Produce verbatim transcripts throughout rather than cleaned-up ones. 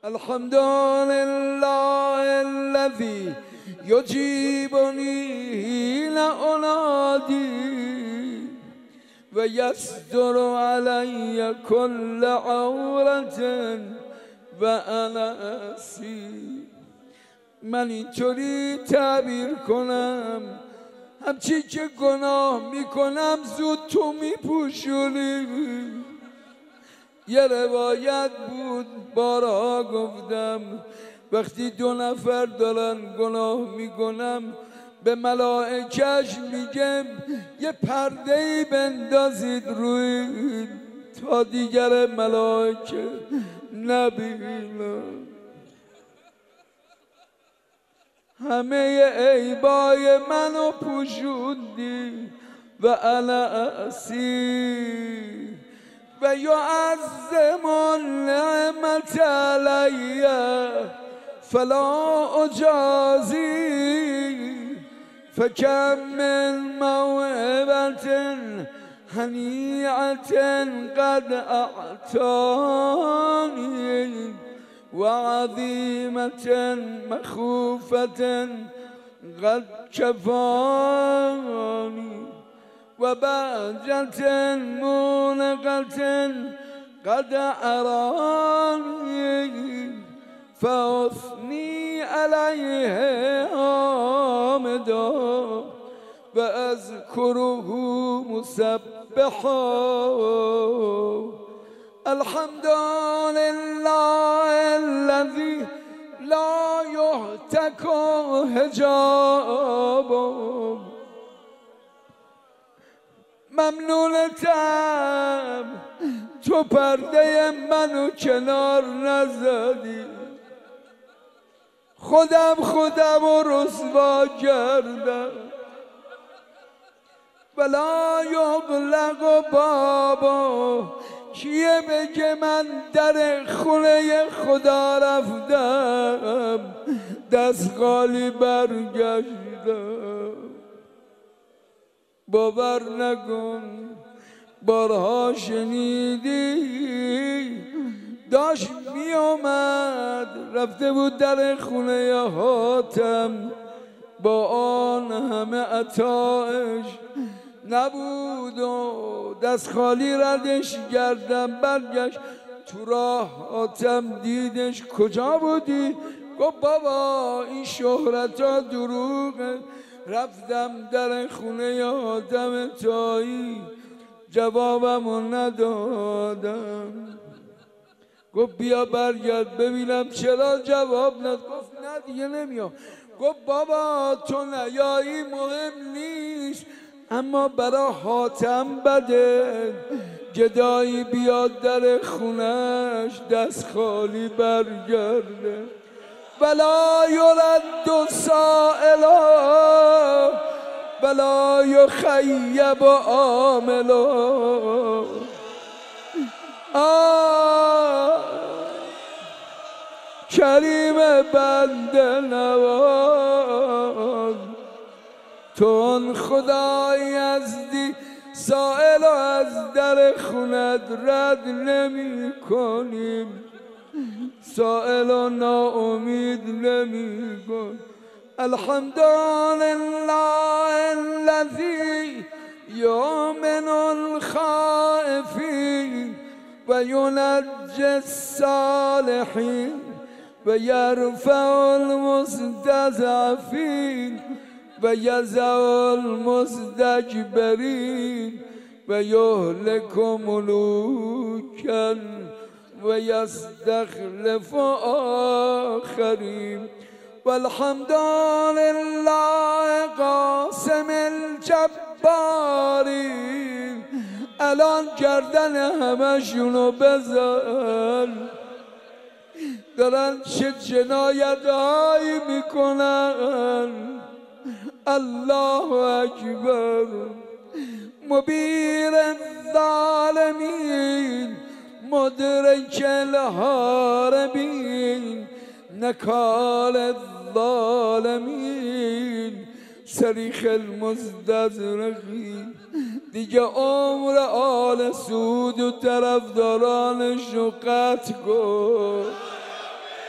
الحمد لله الذي يجيبني حين أنادي ويستر علي كل عورة وأنا أسير. من اینطوری تعبیر کنم همچی که گناه میکنم زود تو میپوشونی. یه روایت بود بارها گفتم وقتی دو نفر دارن گناه میکنم به ملائکش میگم یه پرده‌ای بندازید روی تا دیگر ملائکه نبینم. همه عیبای منو پوشوندی و انا اسیر و یعظم النعمت علی فلا اجازی فکم من موهبة هنیعة قد اعطانی وعظيمة مخوفة قد كفاني وبهجة مونقة قد أراني فأثني عليه حامدا وأذكره مسبحا. الحمد لله الذي لا يهتك حجابه. ممنونتم تو پرده منو کنار نزدی. خودم خودم رو رسوا کردم. ولا یغلق بابا کیه بگه من در خونه خدا رفتم دست خالی برگشتم. باور نکن بارها شنیدی داشت می آمد رفته بود در خونه حاتم با آن همه عطایش نبود و دست خالی ردش کردم. برگشت تو راه حاتم دیدش کجا بودی؟ گفت بابا این شهرت ها دروغه. رفتم در خونه حاتم تایی جوابمو ندادم. گفت بیا برگرد ببینم چرا جواب نداد. گفت نه دیگه نمیام. گفت بابا تو نیایی مهم نیست اما برا حاتم بده گدایی بیاد در خونش دست خالی برگرده. ولا یرد سائلا ولا یخیب عاملا. آه کریم بنده نواز تو خدای ازدی سائل و از در خونت رد نمی کنیم سائل و ناامید نمی کن. الحمد لله الذی یؤمن الخائفین و ینجی الصالحین و یرفع المستضعفین و یضع المستكبرین و یهلک ملوکا و یستخلف آخرین. والحمد لله قاسم الجبارین. الان گردن همشونو بزن دارن چه جنایت هایی میکنن. الله اکبر. مبیر الظالمین مدرک الهاربین نکال الظالمین صریخ المستضعفین. دیگه عمر آل سود و طرفدارانش رو قطع کن.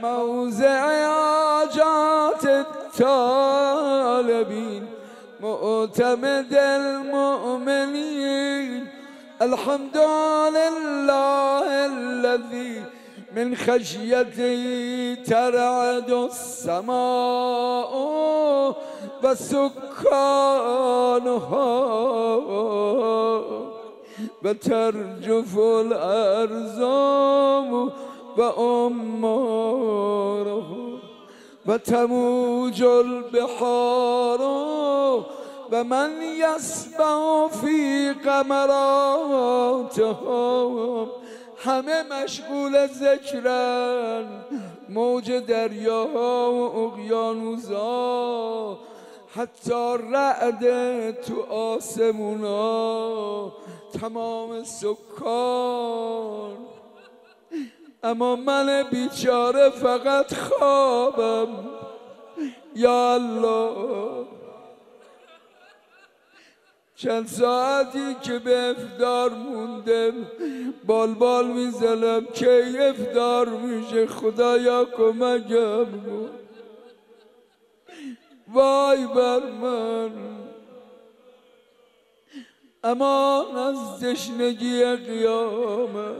موضع حاجات الطالبين معتمد المؤمنين. الحمد لله الذي من خشيته ترعد السماء وسكانها وترجف الأرض وأماره وتموج البحار ومن يسبح في غمراتهم. همه مشغول ذکرن، موج دریاها و اقیانوسا، حتی رعد تو آسمونا، تمام سکان. اما من بیچاره فقط خوابم. یا الله، چند ساعتی که به افطار موندم بال بال میزنم کی افطار میشه، خدایا کمکم کن. وای بر من، امان از تشنگی قیامت.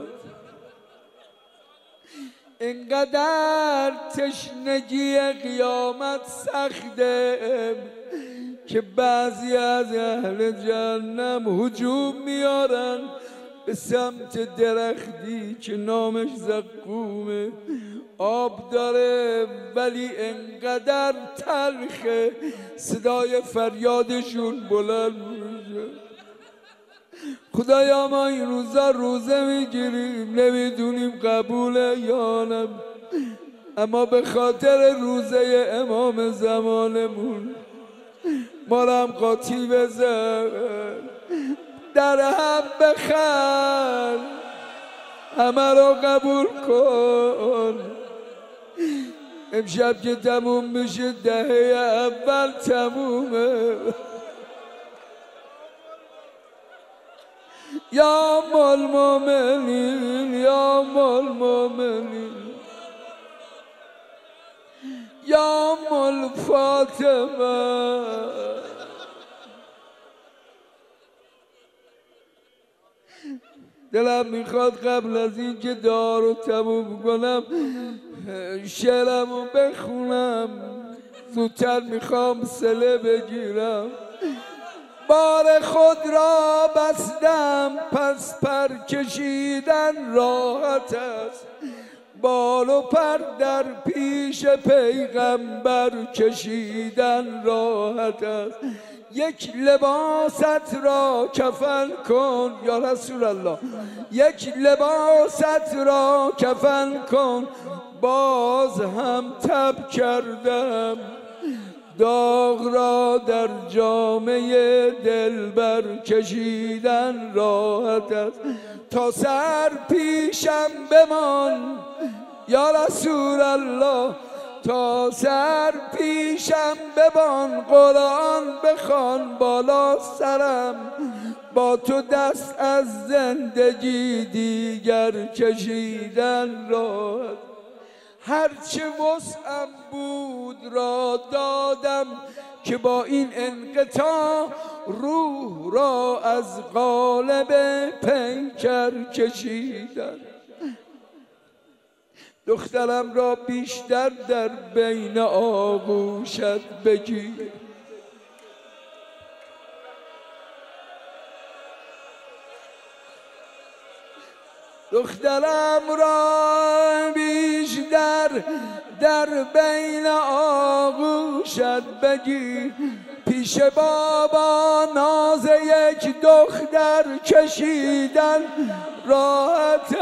اینقدر تشنگی قیامت سخته که بعضی از اهل جهنم هجوم میارن به سمت درختی که نامش زقومه، آب داره ولی انقدر تلخه صدای فریادشون بلند میشه. خدایا ما این روزا روزه میگیریم نمیدونیم قبوله یا نه، اما به خاطر روزه امام زمانمون ما رو هم قاطی بزن، در هم بخند، همه رو قبول کن. امشب که تموم بشه دهه اول تمومه. یا مال مومنین، یا مال مومنین، یا مال فاطمه. دلم میخواد قبل از این که دعا رو تموم کنم شعرم رو بخونم، زودتر میخوام صله بگیرم. بار خود را بستم پس پر کشیدن راحت است، بال و پر در پیش پیغمبر کشیدن راحت است. یک لباست را کفن کن یا رسول الله، یک لباست را کفن کن، باز هم تب کردم داغ را در جامعه دلبر کشیدن راحت است. تا سر پیشم بمان یا رسول الله، تا سر پیشم بمان، قرآن بخوان بالا سرم، با تو دست از زندگی دیگر کشیدن راحت. هرچه وسعم بود را دادم که با این انقطاع روح را از قالب پیکر کشیدن. دخترم را بیشتر در بین آغوشت بگیر، دخترم را بیشتر در بین آغوشت بگیر، پیش بابا ناز یک دختر کشیدن راحت.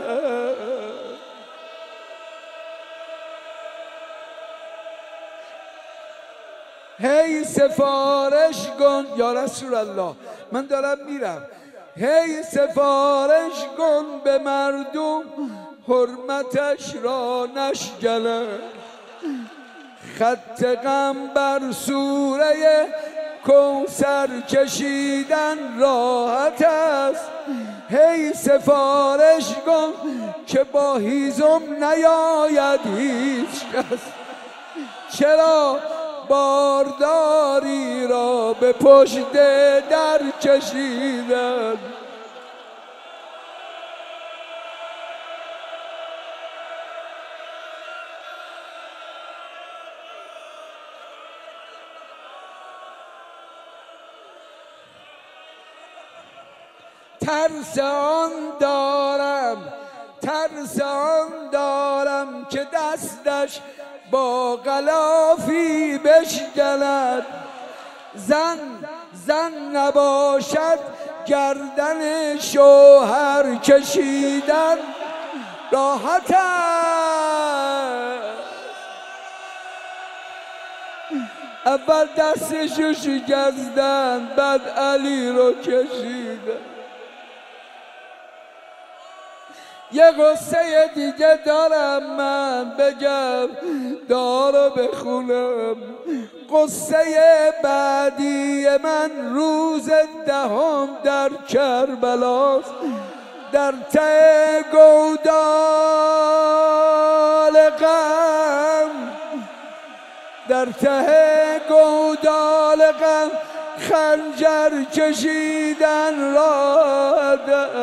هی سفارش کن یا رسول الله، من دارم میرم. هی سفارش کن به مردم حرمتش را نشکنن، خط غم بر سوره کوثر کشیدن راحت است. هی سفارش کن که با هیزم نیاید هیچ کس. چرا بارداری را به پشت در کشیدن؟ ترس آن دارم، ترس آن دارم که دستش با غلافی بشکند. زن زن نباشد گردن شوهر کشیدن راحت است. اول دستشو شکستن بعد علی رو کشیدن. یه قصه دیگه دارم من بگم، دارو بخونم. قصه بعدی من روز دهم در کربلاست، در ته گودال غم، در ته گودال غم خنجر کشیدن را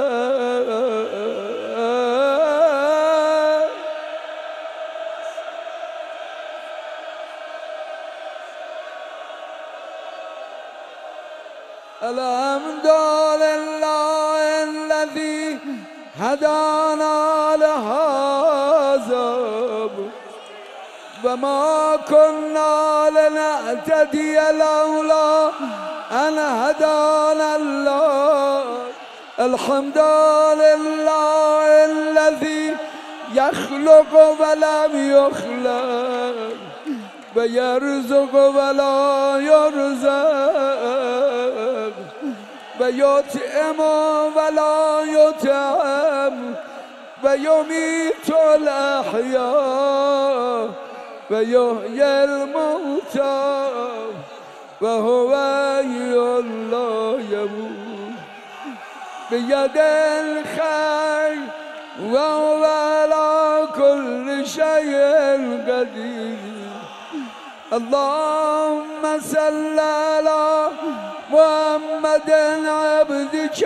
الحمد لله الذي هدانا لهذا وما كنا لنهتدي لولا أن هدانا الله. الحمد لله الذي يخلق ولم يخلق ويرزق ولا يرزق ويطعم ولا يطعم ويميت الأحياء ويحيي الموتى وهو حي لا يموت بيد الخير وهو على كل شيء قدير. اللهم صل على محمد عبدك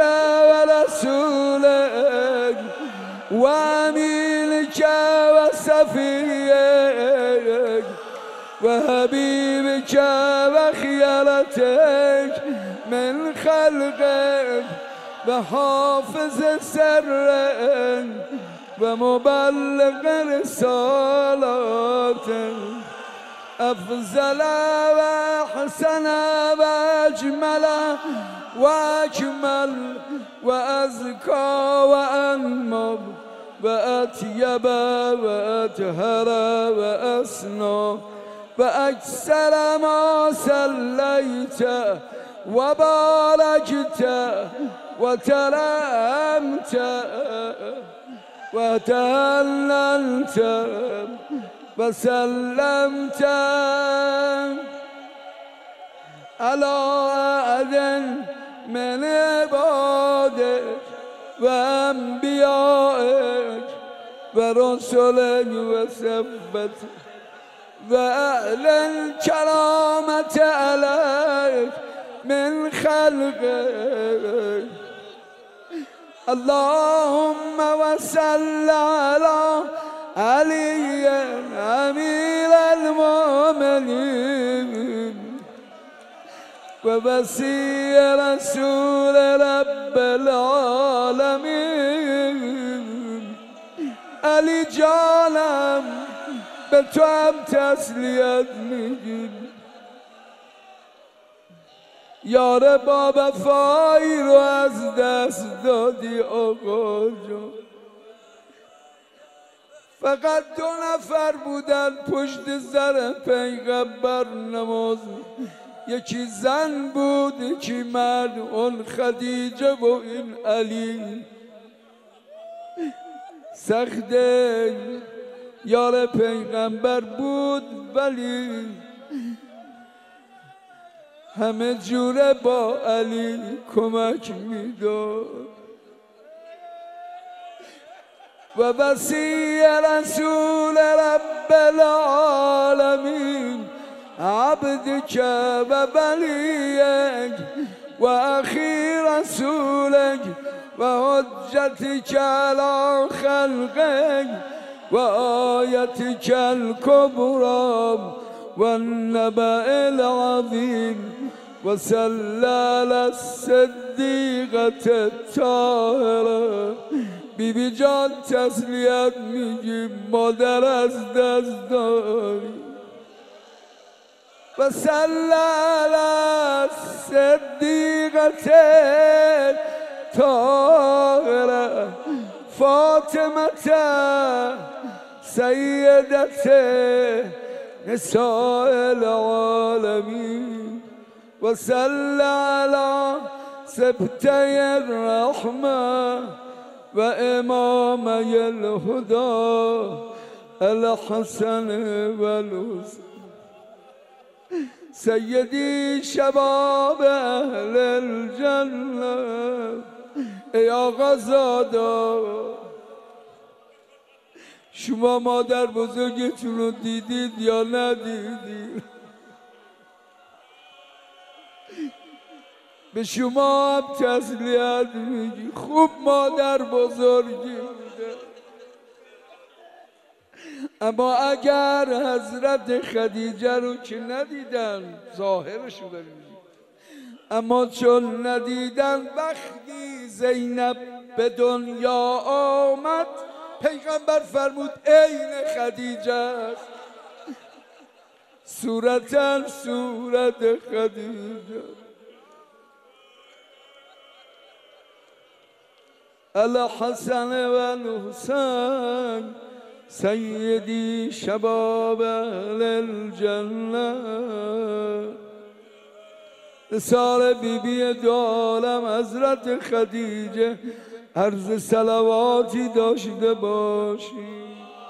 ورسولك وأمينك وصفيك وحبيبك وخيرتك من خلقك وحافظ سرك ومبلغ رسالتك أفضل وأحسن وأجمل وأكمل وأزكى وأنمر وأطيب وأطهر وأسنى وأكثر ما صليت وباركت وترحمت وتهللت وسلمت على أحد من عبادك وأنبيائك ورسلك وثبتك وأهل الكرامة عليك من خلقك. اللهم وصل على علي أمير المؤمنين ووصي رسول رب العالمين. علی جانم به تو هم تسلیت میگیم، یار با وفایی رو از دست دادی آقا جان. فقط دو نفر بودن پشت سر پیغمبر نماز، یکی زن بود یکی مرد، اون خدیجه و این علی. سخته یار پیغمبر بود ولی همه جوره با علی کمک میداد. ووصي رسول رب العالمين عبدك ووليك وأخي رسولك وحجتك على خلقك وآيتك الكبرى والنبأ العظيم وصلى على الصديقة الطاهرة بیبی جان تسلیت میگیم مادر از دست داری و صلی علی صدیقت طاهره فاطمه سیدت نساء العالمین و صلی علی سبطی الرحمه و امامی الهدى الحسن و الحسین سیدی شباب اهل الجنه ای آقا زادا شما مادر بزرگتون رو دیدید یا ندیدید؟ به شما هم تسلیت میگی خوب مادر بزرگی بوده، اما اگر حضرت خدیجه رو که ندیدن ظاهرش رو بریم، اما چون ندیدن وقتی زینب به دنیا آمد پیغمبر فرمود عین خدیجه است، صورتاً صورت خدیجه. الحسن و الحسین سیدی شباب اهل الجنه نثار بیبی دو عالم حضرت خدیجه عرض صلواتی داشته باشی.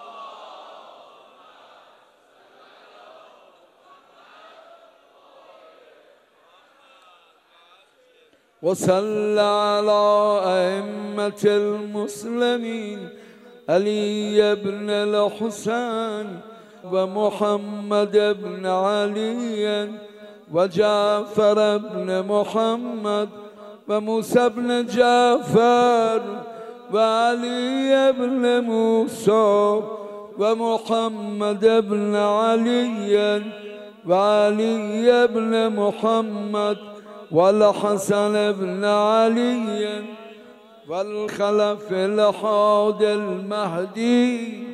وصل على أئمة المسلمين علي بن الحسين ومحمد بن علي وجعفر بن محمد وموسى بن جعفر وعلي بن موسى ومحمد بن علي وعلي بن محمد والحسن بن علي والخلف الحاد المهدي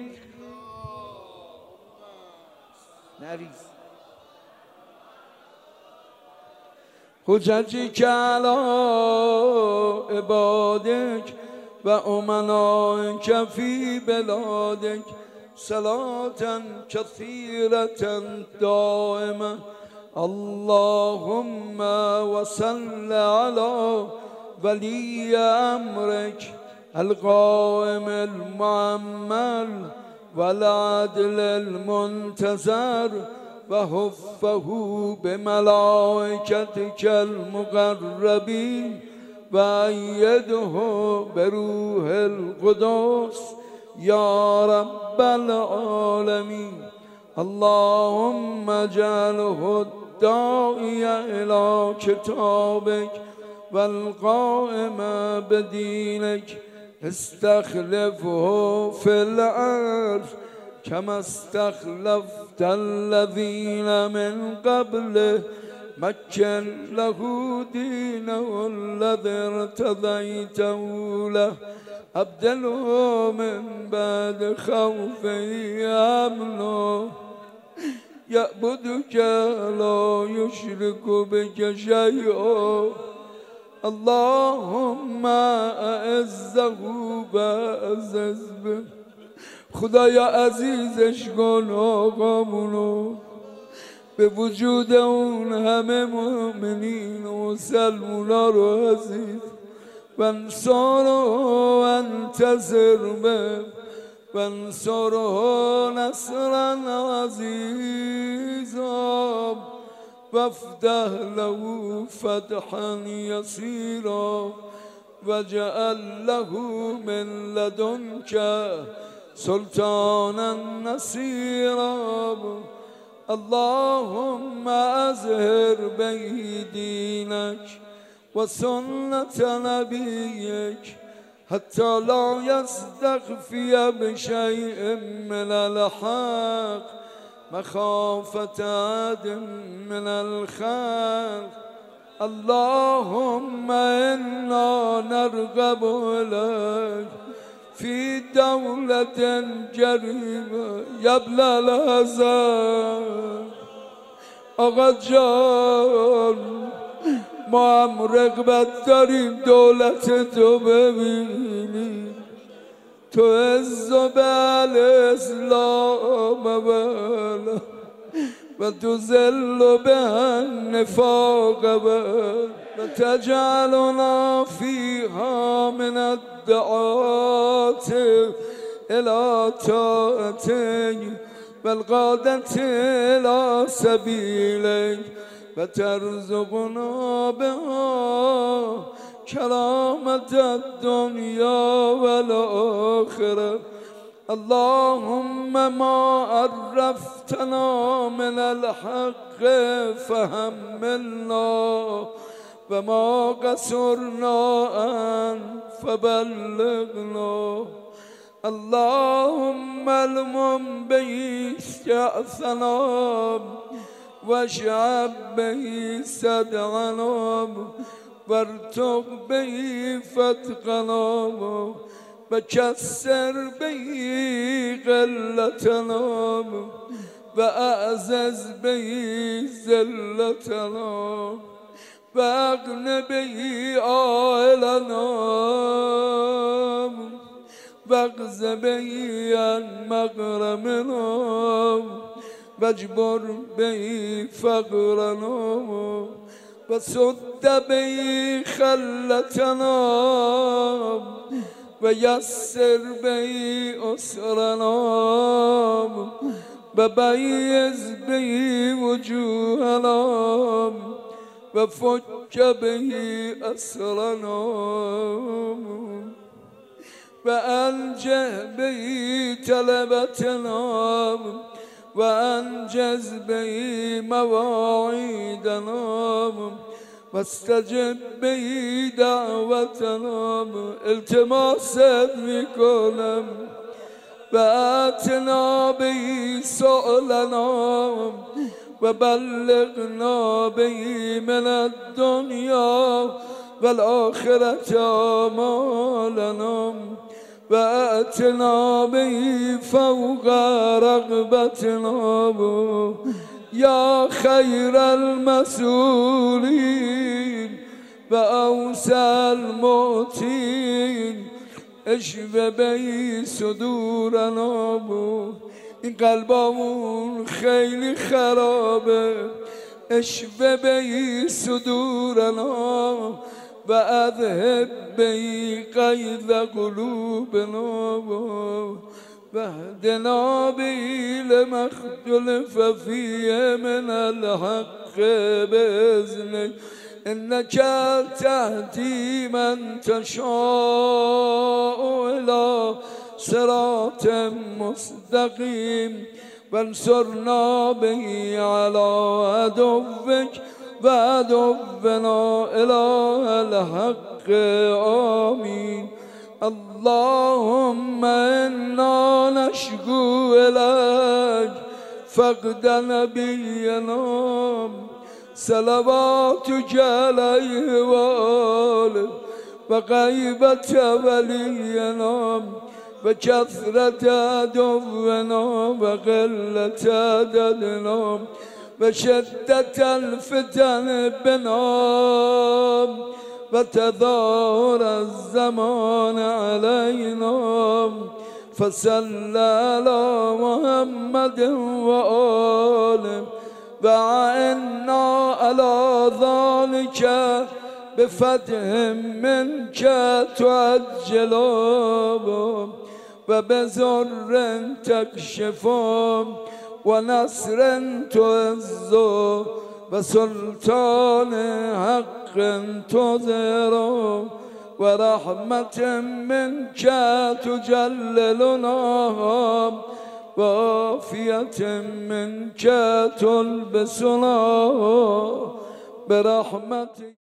نريس حججك على عبادك وأمنائك في بلادك صلاة كثيرة دائمة اللهم وصل على ولي أمرك القائم المعمل والعدل المنتظر وحفه بملائكتك المقربين وأيده بروح القدس يا رب العالمين اللهم اجعله الداعي إلى كتابك والقائم بدينك استخلفه في الأرض كما استخلفت الذين من قبله مكن له دينه الذي ارتضيته له أبدله من بعد خوفه أمنه يعبدك لا يشرك بك شيئا اللهم أعزه وأعزز به خدایا عزیزش کن آقامونو به وجود اون همه مؤمنین و مسلمونا رو عزیز وانصره وانتصر به وانصره نصرا عزیزا وافتح له فتحا يسيرا واجعل له من لدنك سلطانا نصيرا اللهم أظهر به دينك وسنة نبيك حتى لا يستخفي بشيء من الحق مخافة عد من الخلق اللهم إنا نرغب إليك في دولة جريمة يا ابن الحسن آقا جان ما هم رغبت داریم دولت تو ببینیم تو عز و بل اسلام بل و تو ذل و به نفاق بل و تجعلنا فیها من الدعات الى طاعتك والقادة الى سبیلک و ترزقنا بها کرامة الدنيا والآخرة اللهم ما عرفتنا من الحق فحملنا وما قصرنا عنه فبلغنا اللهم المم به استعثنا واشعب به صدعنا وارتق به فتقنا وكسر به قلتنا وأعزز به ذلتنا واغن به عائلنا واغز به عن مغرمنا واجبر به فقرنا وسد به خلتنا ويسر به أسرنا وبيز به وجوهنا وفك به أسرنا وأنجه به طلبتنا وأنجز به مواعيدنا واستجب به دعوتنا التماست میکنم وآتنا به سؤلنا وبلغنا به من الدنيا والآخرة آمالنا وآتنا به فوق رغبتنا يا خير المسؤولين وأوسع المعطين اشف به صدورنا این قلبامون خیلی خرابه اشف به صدورنا و اذهب به قید قلوبنا و اهدنا به لما اختلف فیه من الحق بإذنک انك تهدی من تشاء الى صراط مستقیم وانصرنا به على عدوك وعدونا اله الحق آمین اللهم انا نشكو اليك فقد نبينا صلواتك عليه وآله وغيبة ولينا وكثرة عدونا وقلة عددنا وشدة الفتن بنا وتظاهر الزمان علينا فصل على محمد وآله وعنا على ذلك بفتح منك تعجل وبزر تكشف ونصر تعز وسلطان حق تظهر ورحمة منك تجللنا وعافية منك تلبسنا برحمتك.